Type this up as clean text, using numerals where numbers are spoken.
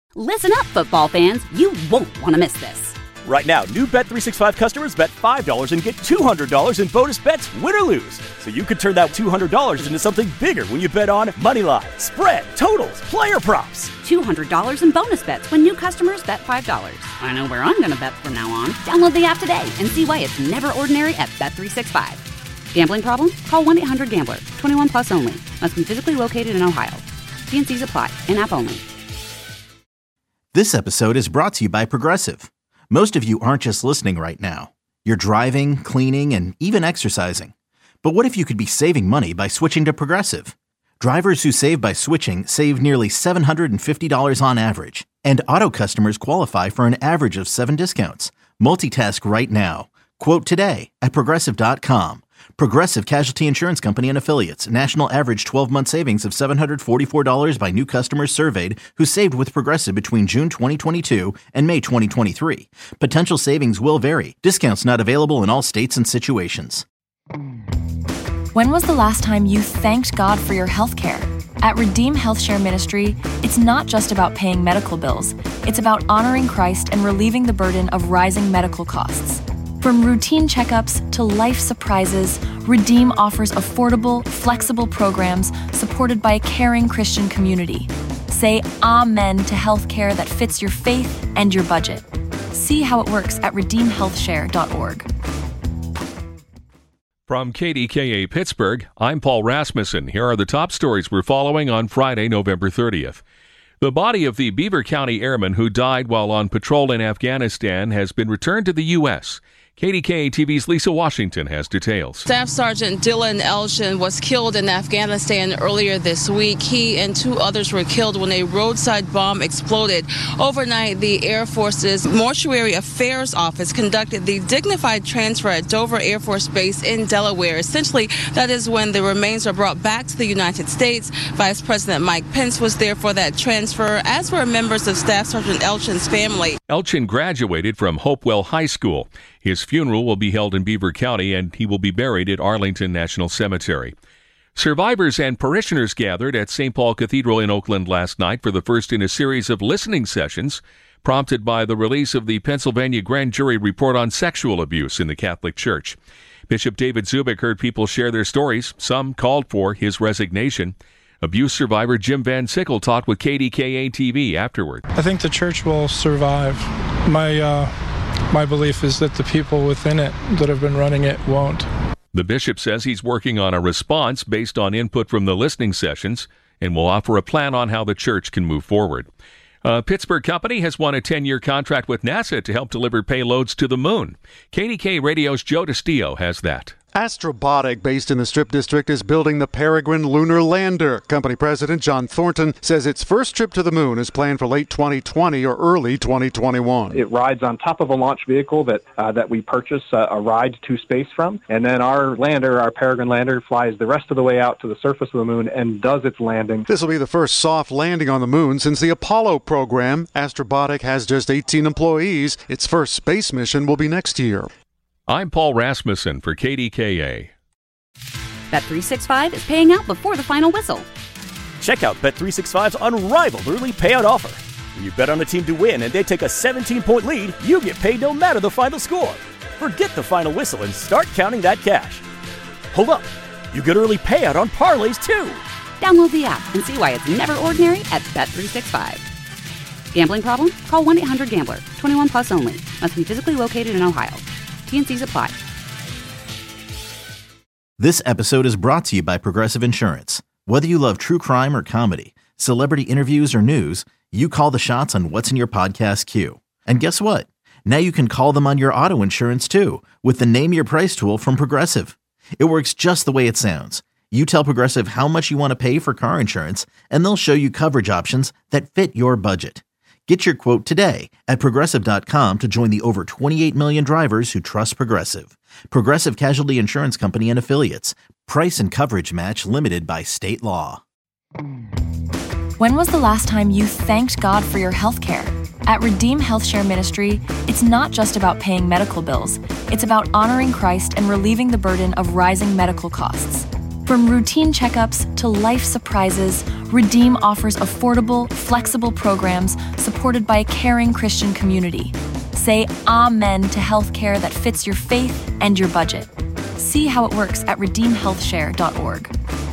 Listen up, football fans. You won't want to miss this. Right now, new Bet365 customers bet $5 and get $200 in bonus bets, win or lose. So you could turn that $200 into something bigger when you bet on moneyline, spread, totals, player props. $200 in bonus bets when new customers bet $5. I know where I'm going to bet from now on. Download the app today and see why it's never ordinary at Bet365. Gambling problem? Call 1-800-GAMBLER. 21 plus only. Must be physically located in Ohio. T&Cs apply. In-app only. This episode is brought to you by Progressive. Most of you aren't just listening right now. You're driving, cleaning, and even exercising. But what if you could be saving money by switching to Progressive? Drivers who save by switching save nearly $750 on average. And auto customers qualify for an average of 7 discounts. Multitask right now. Quote today at Progressive.com. Progressive Casualty Insurance Company and Affiliates. National average 12-month savings of $744 by new customers surveyed who saved with Progressive between June 2022 and May 2023. Potential savings will vary. Discounts not available in all states and situations. When was the last time you thanked God for your health care? At Redeem Health Share Ministry, it's not just about paying medical bills. It's about honoring Christ and relieving the burden of rising medical costs. From routine checkups to life surprises, Redeem offers affordable, flexible programs supported by a caring Christian community. Say amen to healthcare that fits your faith and your budget. See how it works at redeemhealthshare.org. From KDKA Pittsburgh, I'm Paul Rasmussen. Here are the top stories we're following on Friday, November 30th. The body of the Beaver County airman who died while on patrol in Afghanistan has been returned to the U.S. KDKA-TV's Lisa Washington has details. Staff Sergeant Dylan Elshin was killed in Afghanistan earlier this week. He and 2 others were killed when a roadside bomb exploded. Overnight, the Air Force's Mortuary Affairs Office conducted the dignified transfer at Dover Air Force Base in Delaware. Essentially, that is when the remains were brought back to the United States. Vice President Mike Pence was there for that transfer, as were members of Staff Sergeant Elshin's family. Elshin graduated from Hopewell High School. His funeral will be held in Beaver County, and he will be buried at Arlington National Cemetery. Survivors and parishioners gathered at St. Paul Cathedral in Oakland last night for the first in a series of listening sessions prompted by the release of the Pennsylvania grand jury report on sexual abuse in the Catholic Church. Bishop David Zubik heard people share their stories. Some called for his resignation. Abuse survivor Jim Van Sickle talked with KDKA-TV afterward. I think the church will survive. My belief is that the people within it that have been running it won't. The bishop says he's working on a response based on input from the listening sessions and will offer a plan on how the church can move forward. A Pittsburgh company has won a 10-year contract with NASA to help deliver payloads to the moon. KDK Radio's Joe DeStio has that. Astrobotic, based in the Strip District, is building the Peregrine Lunar Lander. Company president John Thornton says its first trip to the moon is planned for late 2020 or early 2021. It rides on top of a launch vehicle that we purchase a ride to space from, and then our lander, our Peregrine Lander, flies the rest of the way out to the surface of the moon and does its landing. This will be the first soft landing on the moon since the Apollo program. Astrobotic has just 18 employees. Its first space mission will be next year. I'm Paul Rasmussen for KDKA. Bet365 is paying out before the final whistle. Check out Bet365's unrivaled early payout offer. When you bet on a team to win and they take a 17-point lead, you get paid no matter the final score. Forget the final whistle and start counting that cash. Hold up. You get early payout on parlays, too. Download the app and see why it's never ordinary at Bet365. Gambling problem? Call 1-800-GAMBLER. 21 plus only. Must be physically located in Ohio. T&Cs apply. This episode is brought to you by Progressive Insurance. Whether you love true crime or comedy, celebrity interviews or news, you call the shots on what's in your podcast queue. And guess what? Now you can call them on your auto insurance too with the Name Your Price tool from Progressive. It works just the way it sounds. You tell Progressive how much you want to pay for car insurance, and they'll show you coverage options that fit your budget. Get your quote today at Progressive.com to join the over 28 million drivers who trust Progressive. Progressive Casualty Insurance Company and Affiliates. Price and coverage match limited by state law. When was the last time you thanked God for your health care? At Redeem Health Share Ministry, it's not just about paying medical bills. It's about honoring Christ and relieving the burden of rising medical costs. From routine checkups to life surprises, Redeem offers affordable, flexible programs supported by a caring Christian community. Say amen to healthcare that fits your faith and your budget. See how it works at redeemhealthshare.org.